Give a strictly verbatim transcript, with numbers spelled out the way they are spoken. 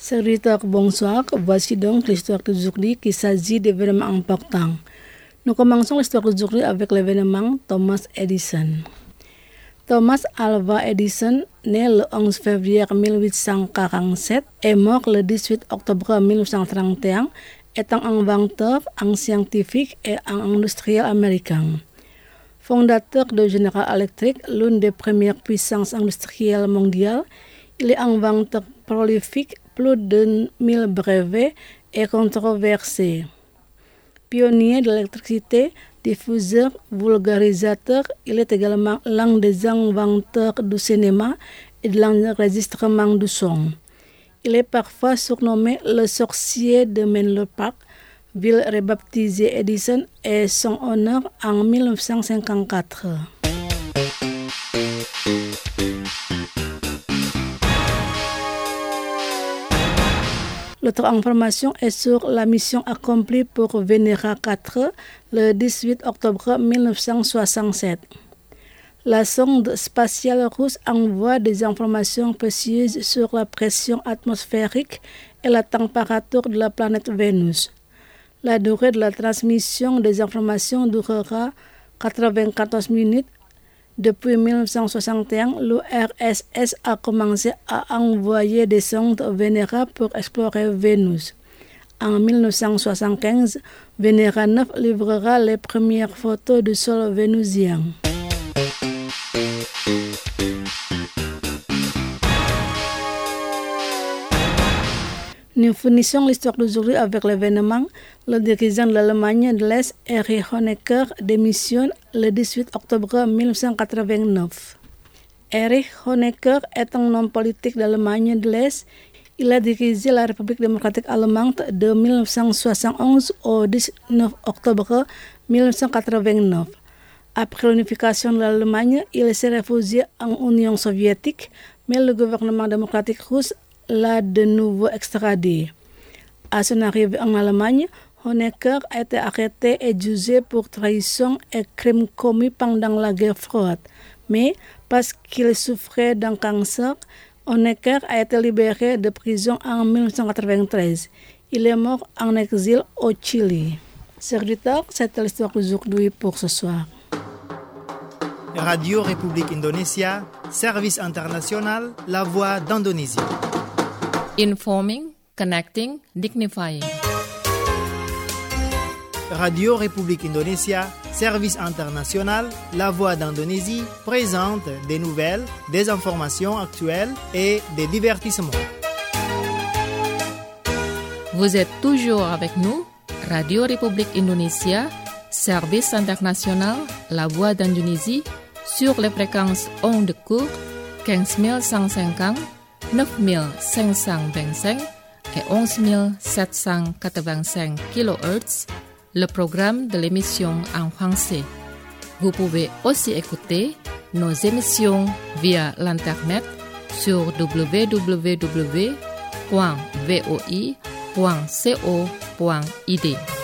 Serviteur, bonsoir. Voici donc l'histoire d'aujourd'hui qui s'agit d'événements importants. Nous commençons l'histoire d'aujourd'hui avec l'événement Thomas Edison. Thomas Alva Edison, né le onze février mille huit cent quarante-sept et mort le dix-huit octobre mille neuf cent trente et un, est un inventeur, un scientifique et un industriel américain. Fondateur de General Electric, l'une des premières puissances industrielles mondiales, il est inventeur prolifique, plus de mille brevets et controversé. Pionnier de l'électricité, diffuseur, vulgarisateur, il est également l'un des inventeurs du cinéma et de l'enregistrement du son. Il est parfois surnommé le sorcier de Menlo Park, ville rebaptisée Edison et son honneur en mille neuf cent cinquante-quatre. L'autre information est sur la mission accomplie pour Venera quatre le dix-huit octobre mille neuf cent soixante-sept. La sonde spatiale russe envoie des informations précieuses sur la pression atmosphérique et la température de la planète Vénus. La durée de la transmission des informations durera quatre-vingt-quatorze minutes. Depuis mille neuf cent soixante et un, l'U R S S a commencé à envoyer des sondes Venera pour explorer Vénus. En mille neuf cent soixante-quinze, Venera neuf livrera les premières photos du sol vénusien. Nous finissons l'histoire d'aujourd'hui avec l'événement. Le dirigeant de l'Allemagne de l'Est, Erich Honecker, démissionne le dix-huit octobre mille neuf cent quatre-vingt-neuf. Erich Honecker est un homme politique d'Allemagne de l'Est. Il a dirigé la République démocratique allemande de mille neuf cent soixante et onze au dix-neuf octobre mille neuf cent quatre-vingt-neuf. Après l'unification de l'Allemagne, il s'est réfugié en Union soviétique, mais le gouvernement démocratique russe l'a de nouveau extradé. À son arrivée en Allemagne, Honecker a été arrêté et jugé pour trahison et crimes commis pendant la guerre froide. Mais parce qu'il souffrait d'un cancer, Honecker a été libéré de prison en mille neuf cent quatre-vingt-treize. Il est mort en exil au Chili. Chers auditeurs, c'était l'histoire d'aujourd'hui pour ce soir. Radio République Indonésia, service international, la voix d'Indonésie. Informing, connecting, dignifying. Radio République Indonésia, service international, la voix d'Indonésie, présente des nouvelles, des informations actuelles et des divertissements. Vous êtes toujours avec nous, Radio République Indonésia, service international, la voix d'Indonésie, sur les fréquences ondes courtes quinze mille cent cinquante, neuf mille cinq cent vingt-cinq et onze mille sept cent quatre-vingt-cinq kilohertz, le programme de l'émission en français. Vous pouvez aussi écouter nos émissions via l'internet sur w w w point v o i point co point i d.